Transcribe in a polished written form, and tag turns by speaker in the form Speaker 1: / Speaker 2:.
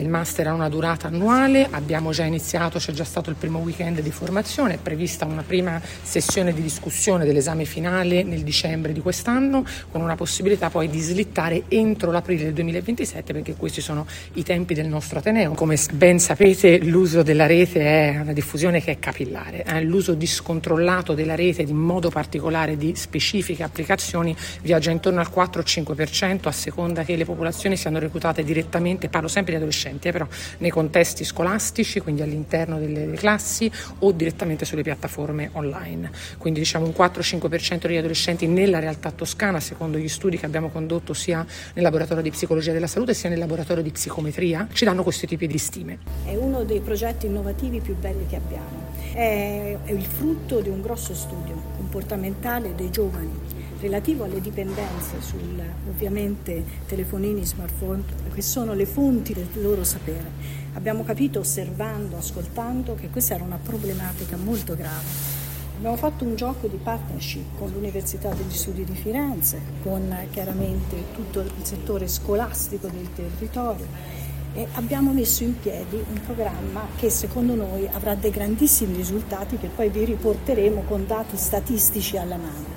Speaker 1: Il master ha una durata annuale, abbiamo già iniziato, c'è già stato il primo weekend di formazione, è prevista una prima sessione di discussione dell'esame finale nel dicembre di quest'anno, con una possibilità poi di slittare entro l'aprile del 2027, perché questi sono i tempi del nostro Ateneo. Come ben sapete, l'uso della rete è una diffusione che è capillare, l'uso discontrollato della rete, in modo particolare di specifiche applicazioni, viaggia intorno al 4-5% a seconda che le popolazioni siano reclutate direttamente, parlo sempre di adolescenti, però nei contesti scolastici, quindi all'interno delle classi o direttamente sulle piattaforme online. Quindi diciamo un 4-5% degli adolescenti nella realtà toscana, secondo gli studi che abbiamo condotto sia nel laboratorio di psicologia della salute sia nel laboratorio di psicometria, ci danno questi tipi di stime.
Speaker 2: È uno dei progetti innovativi più belli che abbiamo, è il frutto di un grosso studio comportamentale dei giovani relativo alle dipendenze sul ovviamente telefonini, smartphone, che sono le fonti del loro sapere. Abbiamo capito osservando, ascoltando che questa era una problematica molto grave. Abbiamo fatto un gioco di partnership con l'Università degli Studi di Firenze, con chiaramente tutto il settore scolastico del territorio e abbiamo messo in piedi un programma che secondo noi avrà dei grandissimi risultati che poi vi riporteremo con dati statistici alla mano.